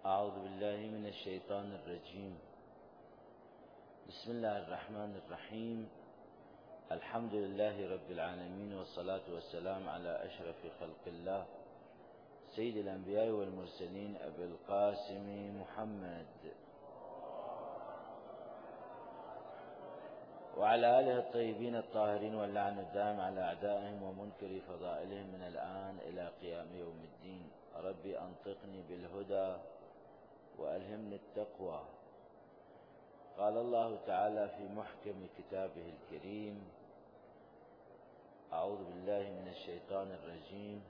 أعوذ بالله من الشيطان الرجيم. بسم الله الرحمن الرحيم. الحمد لله رب العالمين، والصلاة والسلام على أشرف خلق الله سيد الأنبياء والمرسلين أبي القاسم محمد وعلى آله الطيبين الطاهرين، واللعن الدائم على أعدائهم ومنكر فضائلهم من الآن إلى قيام يوم الدين. ربي أنطقني بالهدى وألهمني التقوى. قال الله تعالى في محكم كتابه الكريم: أعوذ بالله من الشيطان الرجيم.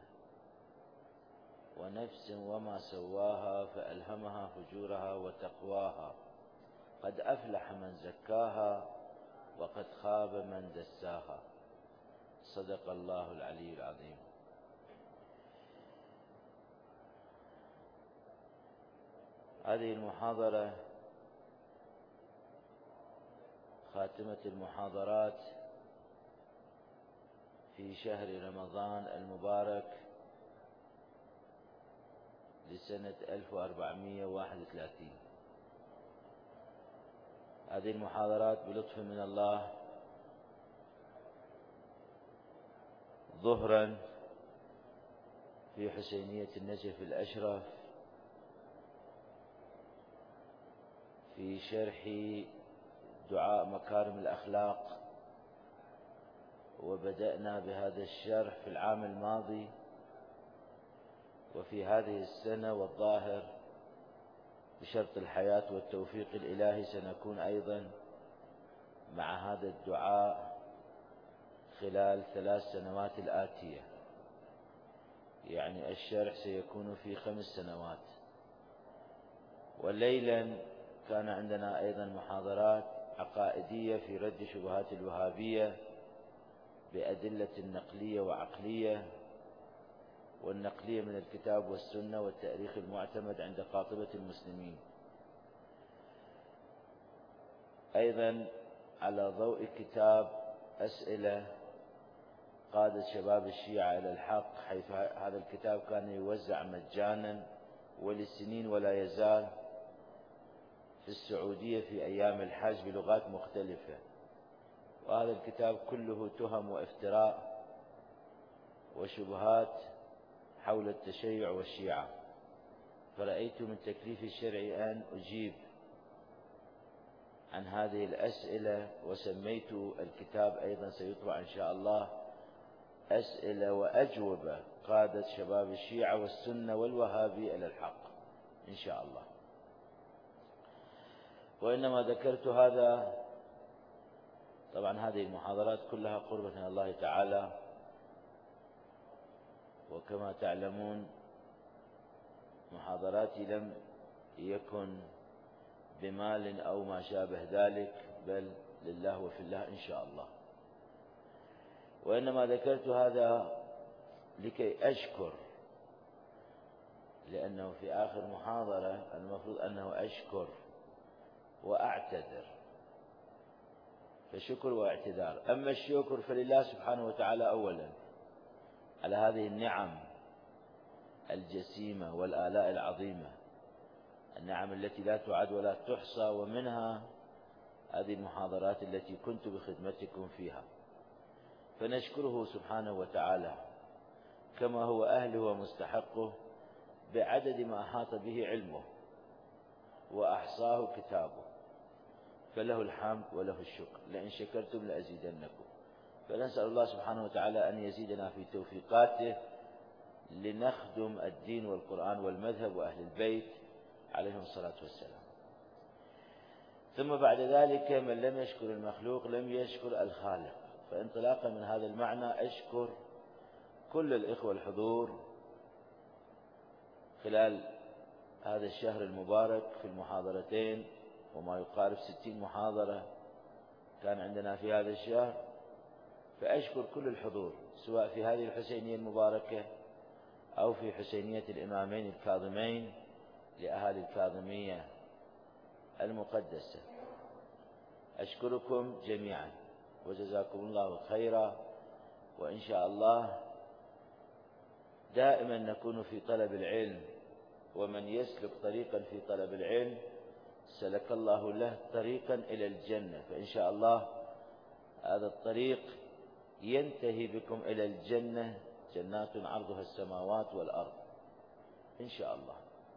ونفس وما سواها فألهمها فجورها وتقواها، قد أفلح من زكاها وقد خاب من دساها. صدق الله العلي العظيم. هذه المحاضرة خاتمة المحاضرات في شهر رمضان المبارك لسنة 1431. هذه المحاضرات بلطف من الله ظهرا في حسينية النجف الأشرف في شرح دعاء مكارم الأخلاق، وبدأنا بهذا الشرح في العام الماضي، وفي هذه السنة والظاهر بشرط الحياة والتوفيق الإلهي سنكون أيضا مع هذا الدعاء خلال 3 سنوات الآتية، يعني الشرح سيكون في 5 سنوات. وليلا كان عندنا أيضا محاضرات عقائدية في رد شبهات الوهابية بأدلة نقلية وعقلية، والنقلية من الكتاب والسنة والتاريخ المعتمد عند قاطبة المسلمين. أيضا على ضوء كتاب أسئلة قادة شباب الشيعة إلى الحق، حيث هذا الكتاب كان يوزع مجانا ولسنين ولا يزال في السعودية في أيام الحج بلغات مختلفة. وهذا الكتاب كله تهم وافتراء وشبهات حول التشيع والشيعة، فرأيت من تكليفي الشرعي أن أجيب عن هذه الأسئلة، وسميت الكتاب أيضا سيطبع إن شاء الله أسئلة وأجوبة قادة شباب الشيعة والسنة والوهابي إلى الحق إن شاء الله. وإنما ذكرت هذا، طبعا هذه المحاضرات كلها قربة من الله تعالى، وكما تعلمون محاضراتي لم يكن بمال أو ما شابه ذلك، بل لله وفي الله إن شاء الله. وإنما ذكرت هذا لكي أشكر، لأنه في آخر محاضرة المفروض أنه أشكر وأعتذر، فشكر واعتذار. أما الشكر فلله سبحانه وتعالى أولا على هذه النعم الجسيمة والآلاء العظيمة، النعم التي لا تعد ولا تحصى، ومنها هذه المحاضرات التي كنت بخدمتكم فيها. فنشكره سبحانه وتعالى كما هو أهله ومستحقه بعدد ما أحاط به علمه وأحصاه كتابه، فله الحمد وله الشكر. لئن شكرتم لأزيدنكم. فنسأل الله سبحانه وتعالى أن يزيدنا في توفيقاته لنخدم الدين والقرآن والمذهب وأهل البيت عليهم الصلاة والسلام. ثم بعد ذلك من لم يشكر المخلوق لم يشكر الخالق. فانطلاقا من هذا المعنى أشكر كل الإخوة الحضور خلال هذا الشهر المبارك في المحاضرتين، وما يقارب 60 محاضرة كان عندنا في هذا الشهر. فأشكر كل الحضور سواء في هذه الحسينية المباركة أو في حسينية الإمامين الكاظمين لأهالي الكاظمية المقدسة. أشكركم جميعا وجزاكم الله خيرا، وإن شاء الله دائما نكون في طلب العلم ومن يسلك طريقا في طلب العلم سلك الله له طريقا إلى الجنة. فإن شاء الله هذا الطريق ينتهي بكم إلى الجنة، جنات عرضها السماوات والأرض إن شاء الله.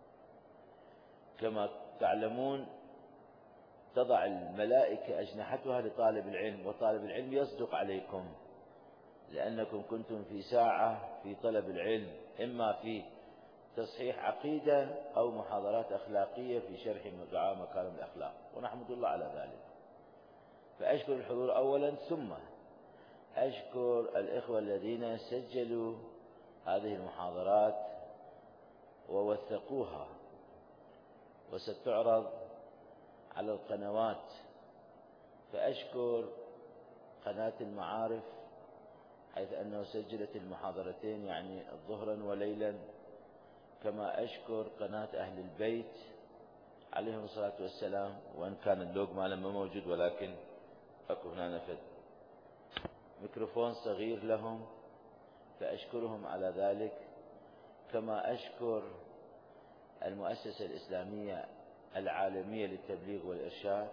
كما تعلمون تضع الملائكة أجنحتها لطالب العلم، وطالب العلم يصدق عليكم، لأنكم كنتم في ساعة في طلب العلم، إما في تصحيح عقيدة أو محاضرات أخلاقية في شرح ودعاء مكارم الأخلاق، ونحمد الله على ذلك. فأشكر الحضور أولا، ثم أشكر الإخوة الذين سجلوا هذه المحاضرات ووثقوها، وستعرض على القنوات. فأشكر قناة المعارف حيث أنه سجلت المحاضرتين، يعني ظهرا وليلا. كما أشكر قناة أهل البيت عليهم الصلاة والسلام، وإن كان اللوج ما لما موجود، ولكن أكو هنا نفذ ميكروفون صغير لهم، فأشكرهم على ذلك. كما أشكر المؤسسة الإسلامية العالمية للتبليغ والإرشاد،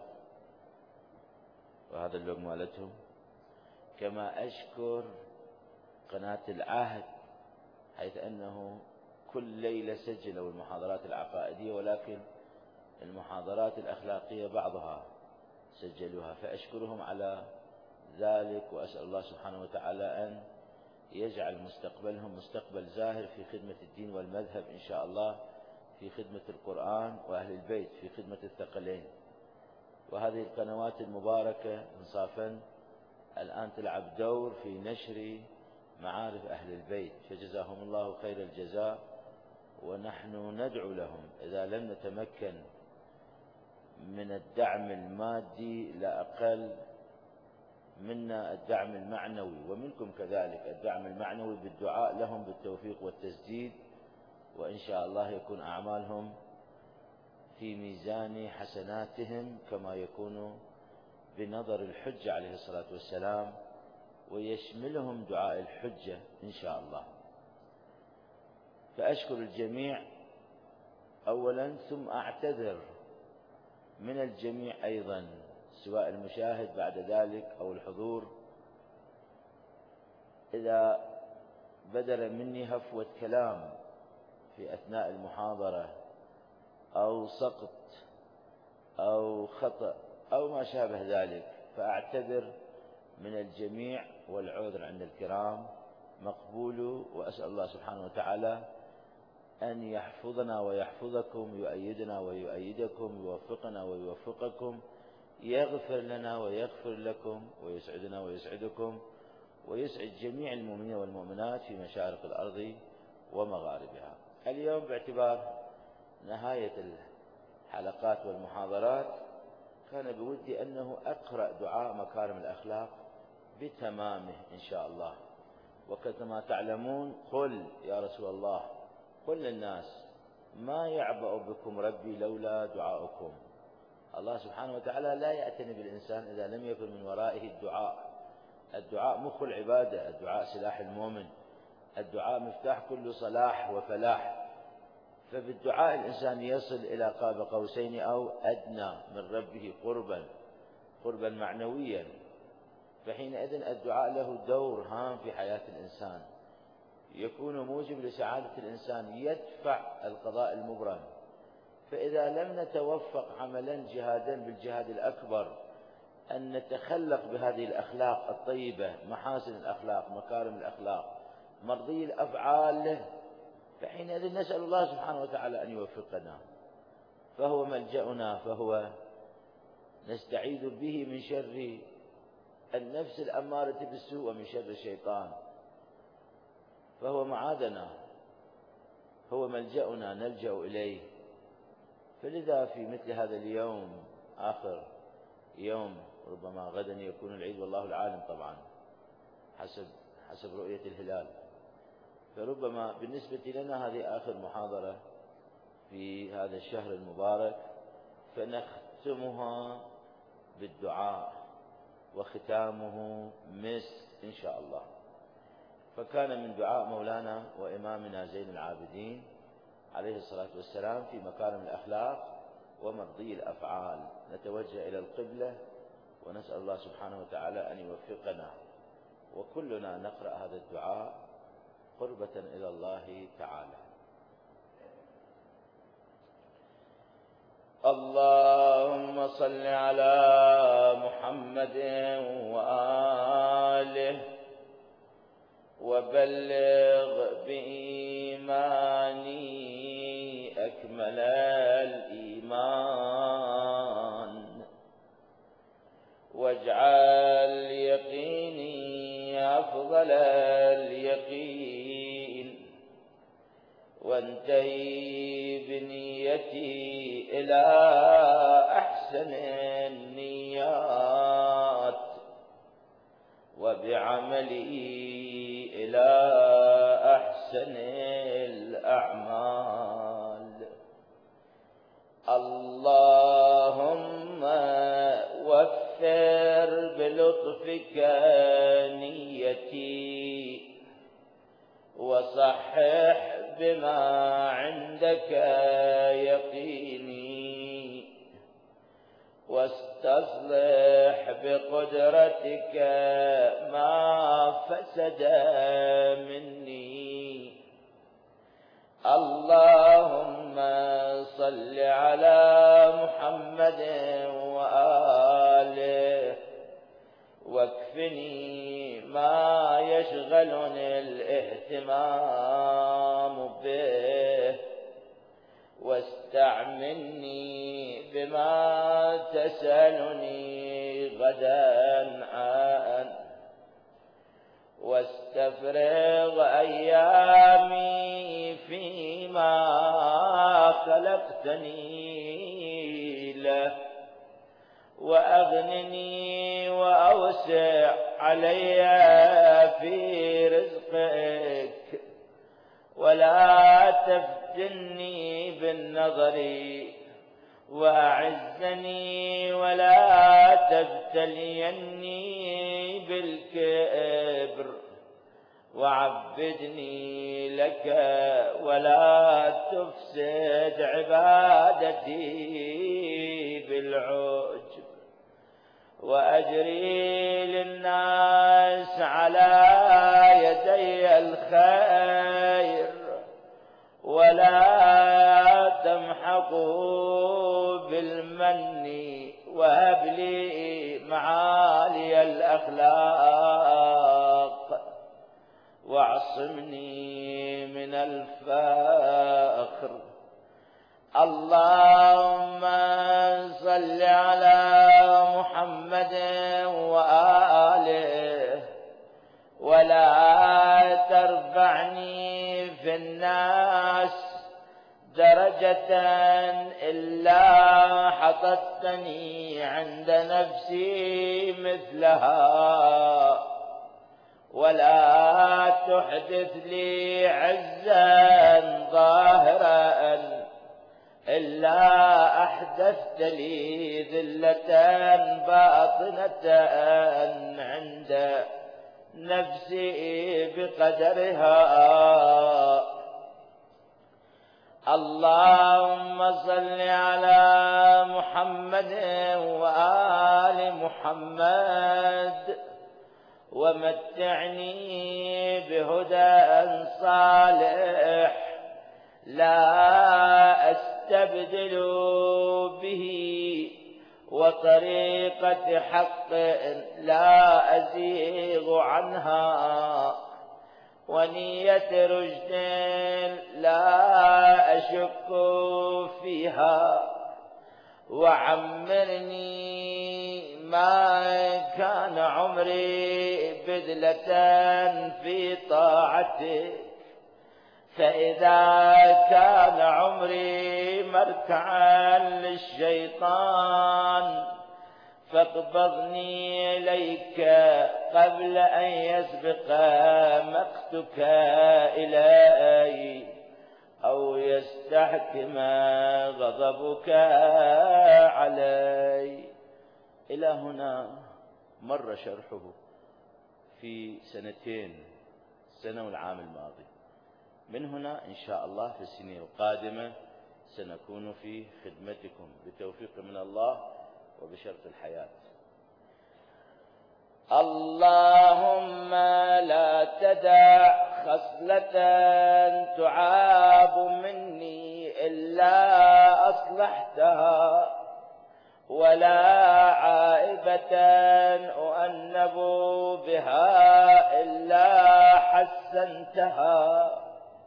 وهذا اللوج مالتهم. كما أشكر قناة العهد حيث أنه كل ليلة سجلوا المحاضرات العقائدية، ولكن المحاضرات الأخلاقية بعضها سجلوها، فأشكرهم على ذلك. وأسأل الله سبحانه وتعالى أن يجعل مستقبلهم مستقبل زاهر في خدمة الدين والمذهب إن شاء الله، في خدمة القرآن وأهل البيت، في خدمة الثقلين. وهذه القنوات المباركة إنصافا الآن تلعب دور في نشر معارف أهل البيت، فجزاهم الله خير الجزاء. ونحن ندعو لهم إذا لم نتمكن من الدعم المادي لا أقل منا الدعم المعنوي، ومنكم كذلك الدعم المعنوي بالدعاء لهم بالتوفيق والتسديد، وإن شاء الله يكون أعمالهم في ميزان حسناتهم كما يكون بنظر الحجة عليه الصلاة والسلام، ويشملهم دعاء الحجة إن شاء الله. فأشكر الجميع أولا، ثم أعتذر من الجميع أيضا، سواء المشاهد بعد ذلك أو الحضور، إذا بدر مني هفوة كلام في أثناء المحاضرة أو سقط أو خطأ أو ما شابه ذلك، فأعتذر من الجميع، والعذر عند الكرام مقبول. وأسأل الله سبحانه وتعالى أن يحفظنا ويحفظكم، يؤيدنا ويؤيدكم، يوفقنا ويوفقكم، يغفر لنا ويغفر لكم، ويسعدنا ويسعدكم، ويسعد جميع المؤمنين والمؤمنات في مشارق الأرض ومغاربها. اليوم باعتبار نهاية الحلقات والمحاضرات كان بودي أنه أقرأ دعاء مكارم الأخلاق بتمامه إن شاء الله. وكما تعلمون قل يا رسول الله، قل للناس ما يعبأ بكم ربي لولا دعاؤكم. الله سبحانه وتعالى لا يأتني بالإنسان إذا لم يكن من ورائه الدعاء. الدعاء مخ العبادة، الدعاء سلاح المؤمن، الدعاء مفتاح كل صلاح وفلاح. فبالدعاء الإنسان يصل إلى قاب قوسين أو أدنى من ربه قربا معنويا. فحينئذ الدعاء له دور هام في حياة الإنسان، يكون موجب لسعادة الإنسان، يدفع القضاء المبرم. فإذا لم نتوفق عملا جهادا بالجهاد الأكبر أن نتخلق بهذه الأخلاق الطيبة، محاسن الأخلاق، مكارم الأخلاق، مرضي الأفعال، فحينئذ نسأل الله سبحانه وتعالى أن يوفقنا، فهو ملجأنا، فهو نستعيذ به من شر النفس الأمارة بالسوء ومن شر الشيطان، فهو معاذنا، هو ملجأنا نلجأ إليه. فلذا في مثل هذا اليوم، آخر يوم، ربما غدا يكون العيد والله العالم طبعا حسب رؤية الهلال، فربما بالنسبة لنا هذه آخر محاضرة في هذا الشهر المبارك، فنختمها بالدعاء، وختامه مسك إن شاء الله. فكان من دعاء مولانا وإمامنا زين العابدين عليه الصلاة والسلام في مكارم الأخلاق ومرضي الأفعال. نتوجه إلى القبلة ونسأل الله سبحانه وتعالى أن يوفقنا، وكلنا نقرأ هذا الدعاء قربة إلى الله تعالى. اللهم صل على محمد وآله وبلغ بإيماني أكمل الإيمان، واجعل يقيني أفضل اليقين، وانتهي بنيتي إلى أحسن النيات، وبعملي إلى أحسن الأعمال. اللهم وفر بلطفك نيتي، وصحح بما عندك يقيني، واستصلح بقدرتك ما فسد مني. اللهم صل على محمد وآله، واكفني ما يشغلني الاهتمام به، واستعملني بما تسألني غدا عنه، واستفرغ أيامي فيما خلقتني له، وأغنني وأوسع علي في رزقك، ولا تفتني بالنظر، وأعزني ولا تبتليني بالكبر، وعبدني لك ولا تفسد عبادتي بالعجب، وأجري للناس على يدي الخير، ولا تمحقوا بالمن، وهب لي معالي الأخلاق، واعصمني من الفخر. اللهم صل على محمد وآله، ولا ترفعني في الناس درجة إلا حطتني عند نفسي مثلها، ولا تحدث لي عزا ظاهرا إلا أحدثت لي ذلة باطنة عند نفسي بقدرها. اللهم صل على محمد وآل محمد، ومتعني بهدى صالح لا أستبدل به، وطريقة حق لا أزيغ عنها، ونية رشد لا أشك فيها، وعمرني ما كان عمري بذلة في طاعتك، فإذا كان عمري مركعا للشيطان فاقبضني إليك قبل أن يسبق مقتك إلي، أو يستحكم غضبك علي. إلى هنا مر شرحه في سنتين، السنة والعام الماضي. من هنا إن شاء الله في السنين القادمة سنكون في خدمتكم بتوفيق من الله وبشرط الحياة. اللهم لا تدع خصلة تعاب مني إلا أصلحتها، ولا عائبة أؤنب بها إلا حسنتها،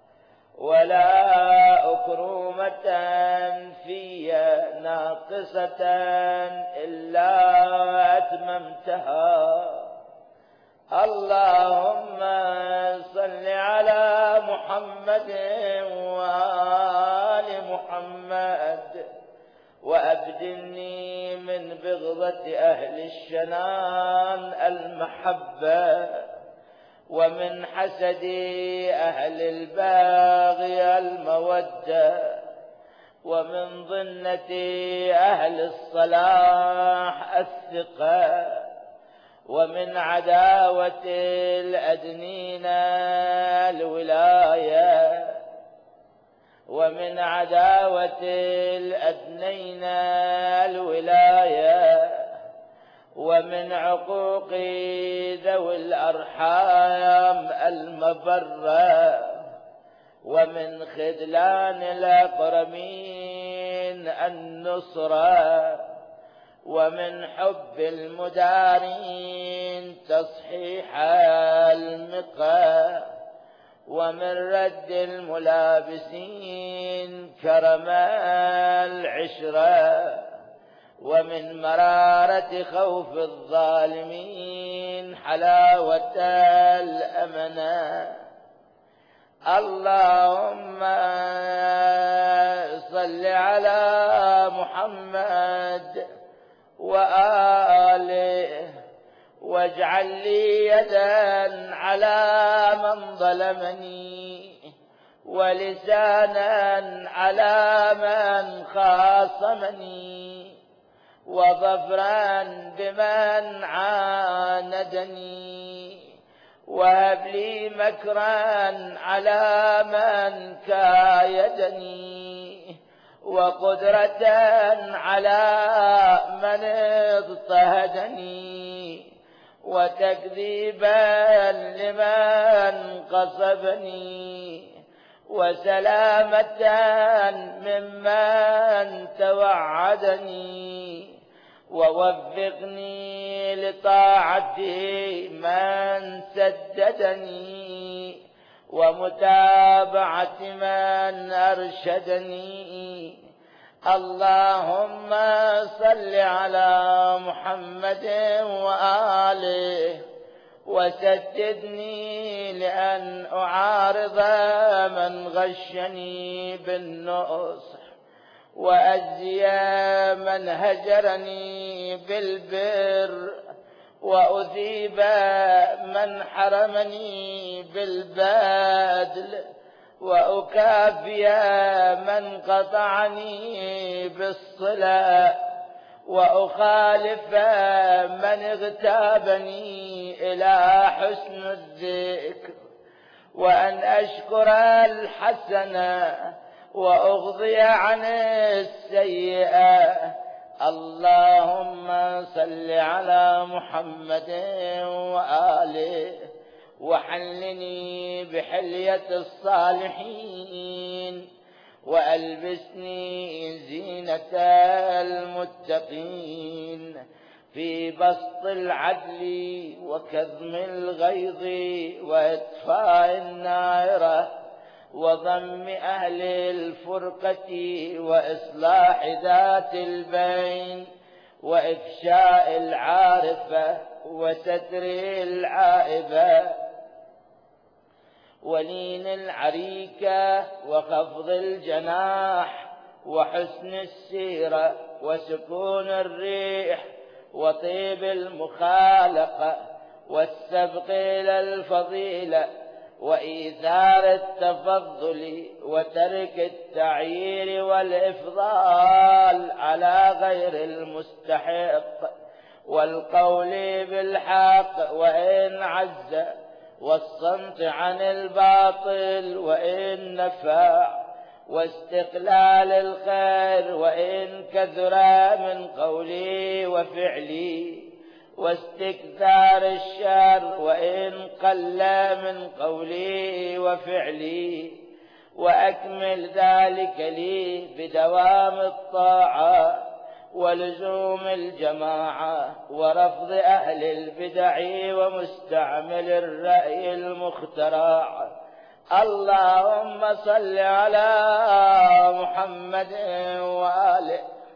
ولا أكرمة في ناقصة إلا أتممتها. اللهم صل على محمد وآل محمد، وأبدلني من بغضة أهل الشنان المحبة، ومن حسد أهل الباغي المودة، ومن ظنة أهل الصلاح الثقة، ومن عداوة الأدنين الولاية، ومن عداوة الأدنين الولاية، ومن عقوق ذوي الأرحام المبرة، ومن خذلان الأقربين النصرة، ومن حب المدارين تصحيح المقى، ومن رد الملابسين كرم العشرة، ومن مرارة خوف الظالمين حلاوة الأمنة. اللهم صل على محمد وآله، واجعل لي يدا على من ظلمني، ولسانا على من خاصمني، وظفرا بمن عاندني، وهب لي مكرا على من كايدني، وقدرة على من اضطهدني، وتكذيبا لمن قصبني، وسلامة ممن توعدني، ووفقني لطاعته من سددني، ومتابعة من أرشدني. اللهم صل على محمد وآله، وسددني لأن أعارض من غشني بالنصح، وأجزي من هجرني بالبر، وأذيب من حرمني بالبذل، وأكافي من قطعني بالصلة، وأخالف من اغتابني إلى حسن الذكر، وأن أشكر الحسنة وأغضي عن السيئة. اللهم صل على محمد وآله، وحلني بحلية الصالحين، وألبسني زينة المتقين، في بسط العدل وكظم الغيظ وإطفاء النائرة، وضم أهل الفرقة وإصلاح ذات البين، وإفشاء العارفة وستر العائبة، ولين العريكة وخفض الجناح، وحسن السيرة وسكون الريح، وطيب المخالقة، والسبق إلى الفضيلة، وإيثار التفضل، وترك التعيير والإفضال على غير المستحق، والقول بالحق وإن عز، والصمت عن الباطل وإن نفع، واستقلال الخير وإن كثر من قولي وفعلي، واستكثار الشر وإن قل من قولي وفعلي، وأكمل ذلك لي بدوام الطاعة ولزوم الجماعة ورفض أهل البدع ومستعمل الرأي المخترع. اللهم صل على محمد وآله،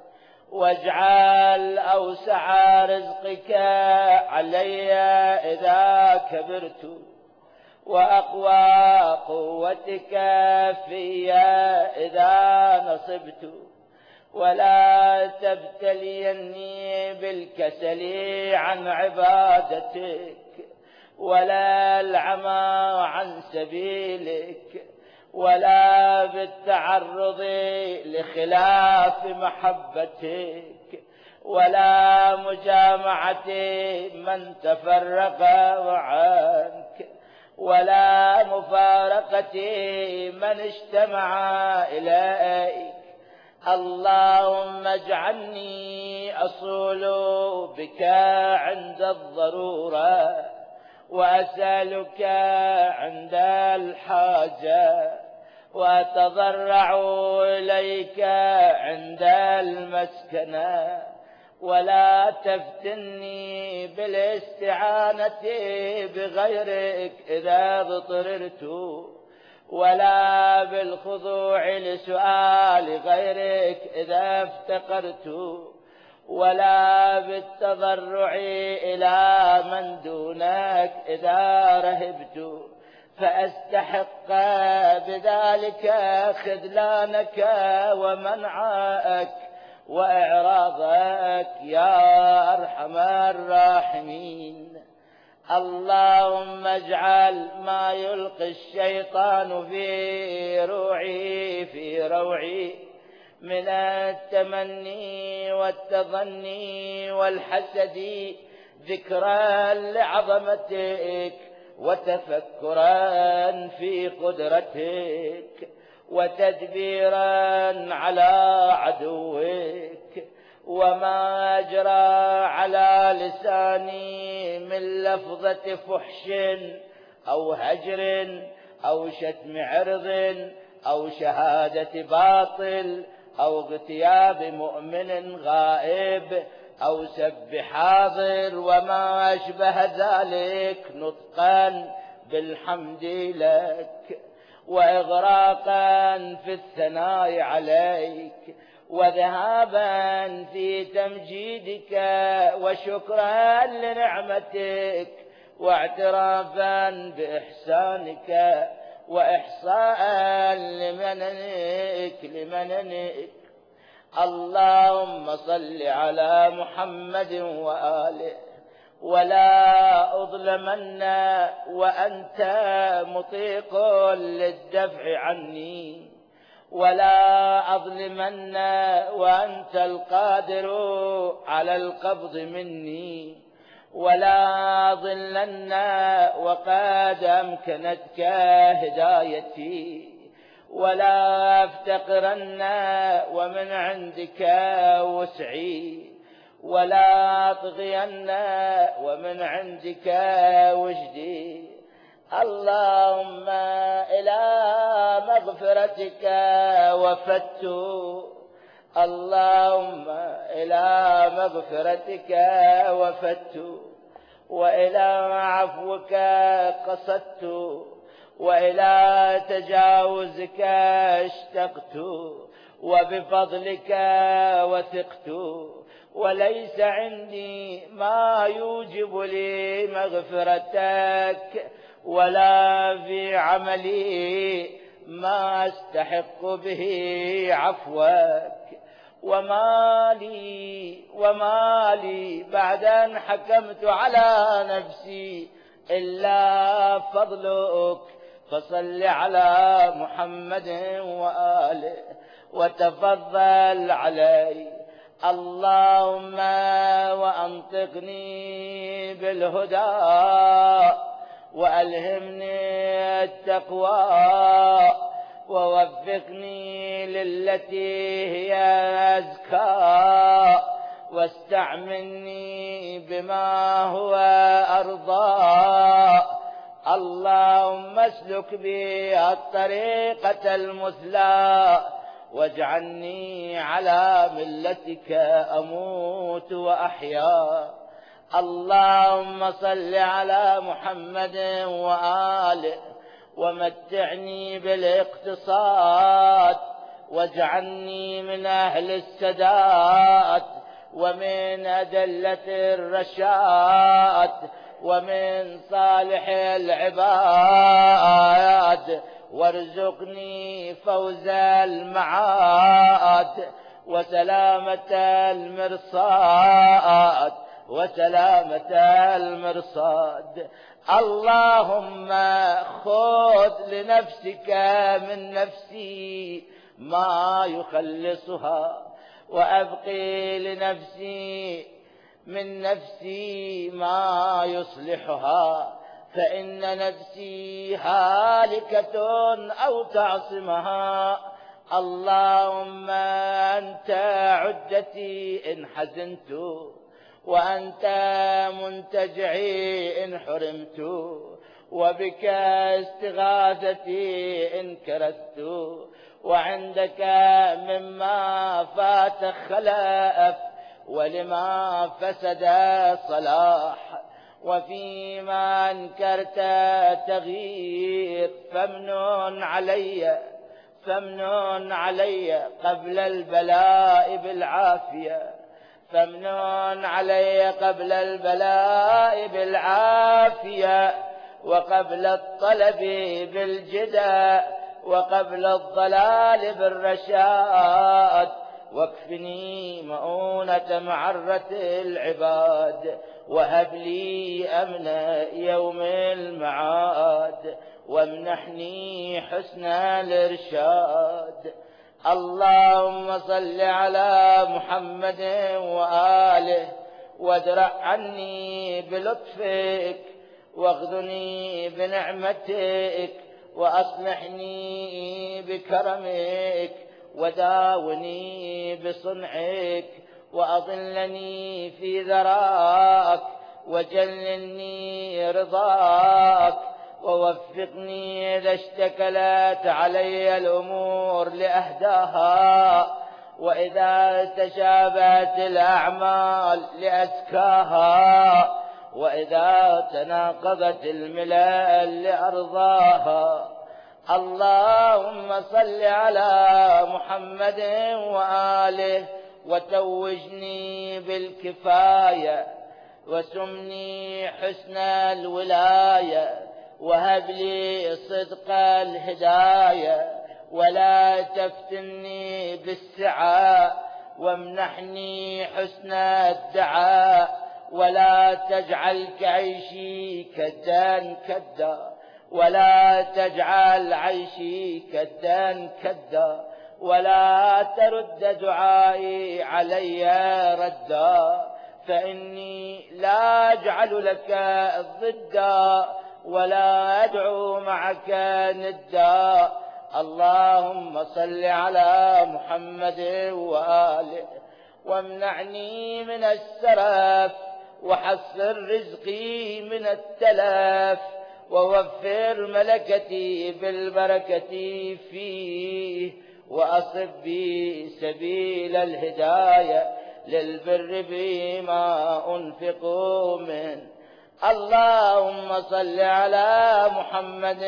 واجعل أوسع رزقك علي إذا كبرت، وأقوى قوتك في إذا نصبت، ولا تبتليني بالكسل عن عبادتك، ولا العمى عن سبيلك، ولا بالتعرض لخلاف محبتك، ولا مجامعة من تفرق عنك، ولا مفارقة من اجتمع إليك. اللهم اجعلني أصول بك عند الضرورة، وأسألك عند الحاجة، وأتضرع إليك عند المسكنة، ولا تفتني بالاستعانة بغيرك إذا اضطررت، ولا بالخضوع لسؤال غيرك إذا افتقرت، ولا بالتضرع إلى من دونك إذا رهبت، فأستحق بذلك خذلانك ومنعك وإعراضك يا أرحم الراحمين. اللهم اجعل ما يلقي الشيطان في روعي من التمني والتظني والحسد ذكرا لعظمتك، وتفكرا في قدرتك، وتدبيرا على عدوك. وما أجرى على لساني من لفظة فحش أو هجر أو شتم عرض أو شهادة باطل أو اغتياب مؤمن غائب أو سب حاضر وما أشبه ذلك، نطقا بالحمد لك، وإغراقا في الثناء عليك، وذهابا في تمجيدك، وشكرا لنعمتك، واعترافا بإحسانك، وإحصاء لمننك. اللهم صل على محمد وآله، ولا أظلمن وأنت مطيق للدفع عني، ولا أظلمن وأنت القادر على القبض مني، ولا ضلن وقد أمكنتك هدايتي، ولا أفتقرن ومن عندك وسعي، ولا أطغين ومن عندك وجدي. اللهم إلى مغفرتك وفدت، اللهم إلى مغفرتك وفدت، وإلى عفوك قصدت، وإلى تجاوزك اشتقت، وبفضلك وثقت، وليس عندي ما يوجب لي مغفرتك، ولا في عملي ما استحق به عفوك. وما لي بعد أن حكمت على نفسي إلا فضلك، فصل على محمد وآله وتفضل عليه. اللهم وأنطقني بالهدى وألهمني التقوى ووفقني للتي هي أزكى واستعملني بما هو أرضى. اللهم اسلك بي الطريقة المثلى واجعلني على ملتك أموت وأحيا. اللهم صل على محمد وآله ومتعني بالاقتصاد واجعلني من أهل السداد ومن أدلة الرشاد ومن صالح العباد، وارزقني فوز المعاد وسلامة المرصاد وسلامة المرصاد. اللهم خذ لنفسك من نفسي ما يخلصها وأبقي لنفسي من نفسي ما يصلحها، فإن نفسي هالكة أو تعصمها. اللهم أنت عدتي إن حزنت وأنت منتجعي إن حرمت وبك استغاثتي إن كرست وعندك مما فات خلاف ولما فسد صلاح وفيما انكرت تغيير. فمنن علي قبل البلاء بالعافية، فمنن علي قبل البلاء بالعافية وقبل الطلب بالجدى وقبل الضلال بالرشاد، واكفني مؤونة معرة العباد وهب لي أمن يوم المعاد وامنحني حسن الإرشاد. اللهم صل على محمد وآله وادرع عني بلطفك واغذني بنعمتك وأصلحني بكرمك وداوني بصنعك وأظلني في ذراك وجللني رضاك ووفقني إذا اشتكلت علي الأمور لأهداها وإذا تشابهت الأعمال لأزكاها وإذا تناقضت الملل لأرضاها. اللهم صل على محمد وآله وتوجني بالكفاية وسمني حسن الولاية وهب لي صدق الهداية ولا تفتني بالسعاء وامنحني حسن الدعاء ولا تجعل عيشي كدا كدا ولا تجعل عيشي كدا كدا ولا ترد دعائي علي ردا، فإني لا أجعل لك ضدا ولا أدعو معك ندا. اللهم صل على محمد وآله وامنعني من السرف وحصر رزقي من التلف ووفر ملكتي بالبركة فيه وأصب بي سبيل الهداية للبر بما أنفق منه. اللهم صل على محمد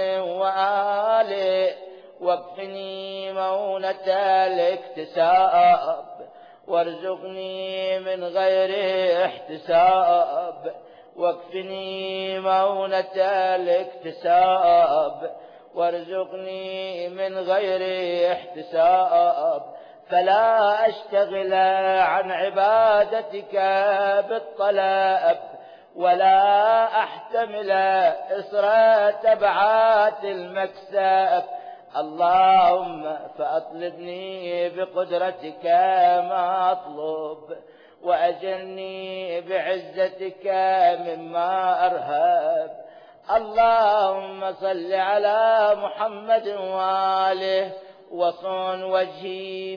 وآله واكفني مؤونة الاكتساب وارزقني من غير احتساب واكفني مؤونة الاكتساب وارزقني من غير احتساب فلا أشتغل عن عبادتك بالطلب ولا أحتمل إصر تبعات المكسب. اللهم فأطلبني بقدرتك ما أطلب وأجلني بعزتك مما أرهب. اللهم صل على محمد وآله وصن وجهي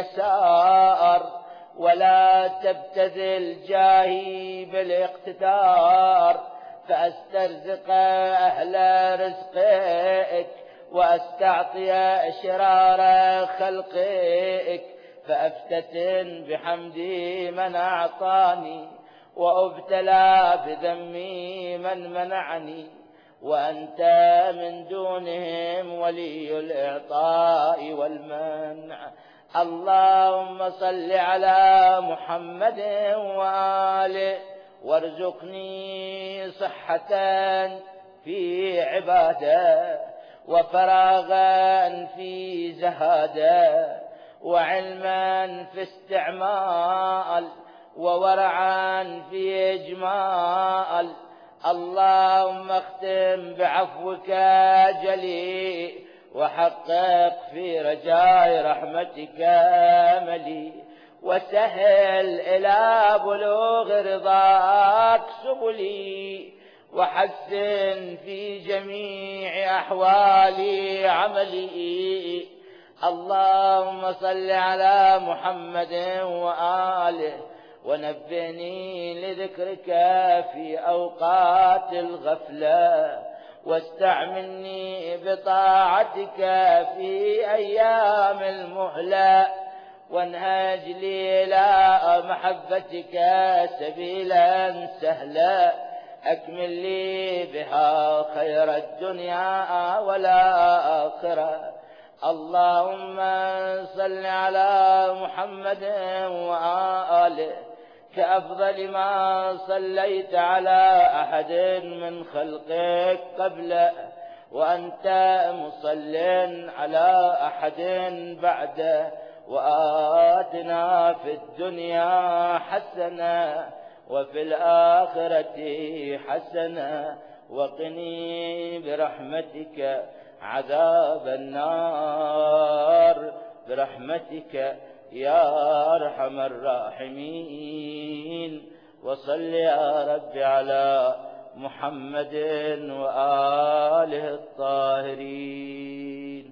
باليسار ولا تبتذل جاهي بالاقتدار فأسترزق أهل رزقك وأستعطي شرار خلقك فأفتتن بحمدي من أعطاني وأبتلى بذمي من منعني وأنت من دونهم ولي الإعطاء والمنع. اللهم صل على محمد وآله وارزقني صحة في عبادة وفراغا في زهادة وعلما في استعمال وورعا في إجمال. اللهم اختم بعفوك جلي وحقق في رجاء رحمتك أملي وسهل إلى بلوغ رضاك سبلي وحسن في جميع أحوالي عملي. اللهم صل على محمد وآله ونبهني لذكرك في أوقات الغفلة واستعملني بطاعتك في أيام المهلة وانهج لي إلى محبتك سبيلا سهلا أكمل لي بها خير الدنيا والآخرة. اللهم صل على محمد وآله كأفضل ما صليت على أحد من خلقك قبله وأنت مصل على أحد بعده. وآتنا في الدنيا حسنة وفي الآخرة حسنة وقني برحمتك عذاب النار برحمتك يا أرحم الراحمين. وصل يا رب على محمد وآله الطاهرين.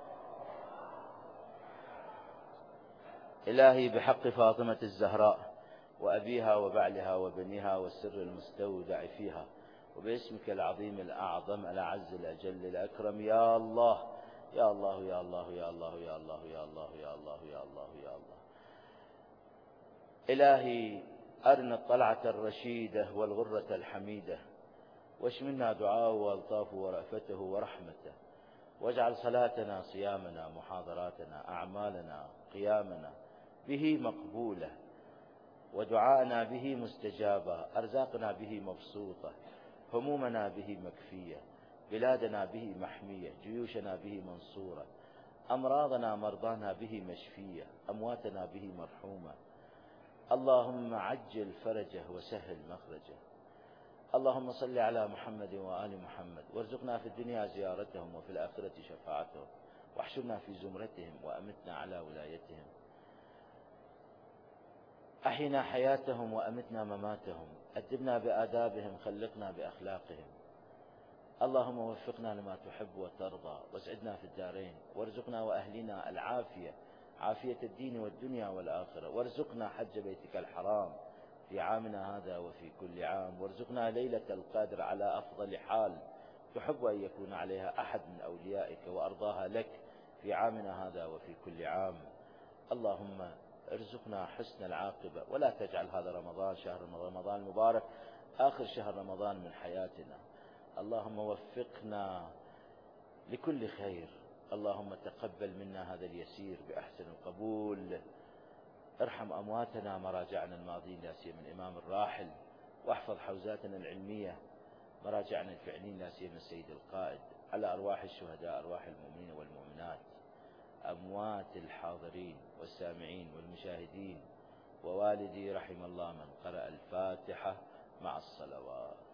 إلهي بحق فاطمة الزهراء وأبيها وبعلها وبنيها والسر المستودع فيها وباسمك العظيم الأعظم الأعز الأجل الأكرم يا الله يا الله يا الله يا الله يا الله يا الله يا الله يا الله يا الله. إلهي أرنا الطلعة الرشيدة والغرة الحميدة واشملنا دعاءه وألطافه ورأفته ورحمته واجعل صلاتنا صيامنا محاضراتنا أعمالنا قيامنا به مقبولة ودعاءنا به مستجابة أرزاقنا به مبسوطة همومنا به مكفية بلادنا به محمية جيوشنا به منصورة أمراضنا مرضانا به مشفية أمواتنا به مرحومة. اللهم عجل فرجه وسهل مخرجه. اللهم صل على محمد وآل محمد وارزقنا في الدنيا زيارتهم وفي الآخرة شفاعتهم واحشرنا في زمرتهم وأمتنا على ولايتهم. أحينا حياتهم وأمتنا مماتهم أدبنا بآدابهم خلقنا بأخلاقهم. اللهم وفقنا لما تحب وترضى واسعدنا في الدارين وارزقنا وأهلنا العافية عافية الدين والدنيا والآخرة وارزقنا حج بيتك الحرام في عامنا هذا وفي كل عام وارزقنا ليلة القدر على أفضل حال تحب أن يكون عليها أحد من أوليائك وأرضاها لك في عامنا هذا وفي كل عام. اللهم ارزقنا حسن العاقبة ولا تجعل هذا رمضان شهر رمضان المبارك آخر شهر رمضان من حياتنا. اللهم وفقنا لكل خير. اللهم تقبل منا هذا اليسير بأحسن القبول. ارحم أمواتنا مراجعنا الماضين لا سيما الإمام الراحل واحفظ حوزاتنا العلمية مراجعنا الفعلين لا سيما السيد القائد. على أرواح الشهداء أرواح المؤمنين والمؤمنات أموات الحاضرين والسامعين والمشاهدين ووالدي رحم الله من قرأ الفاتحة مع الصلوات.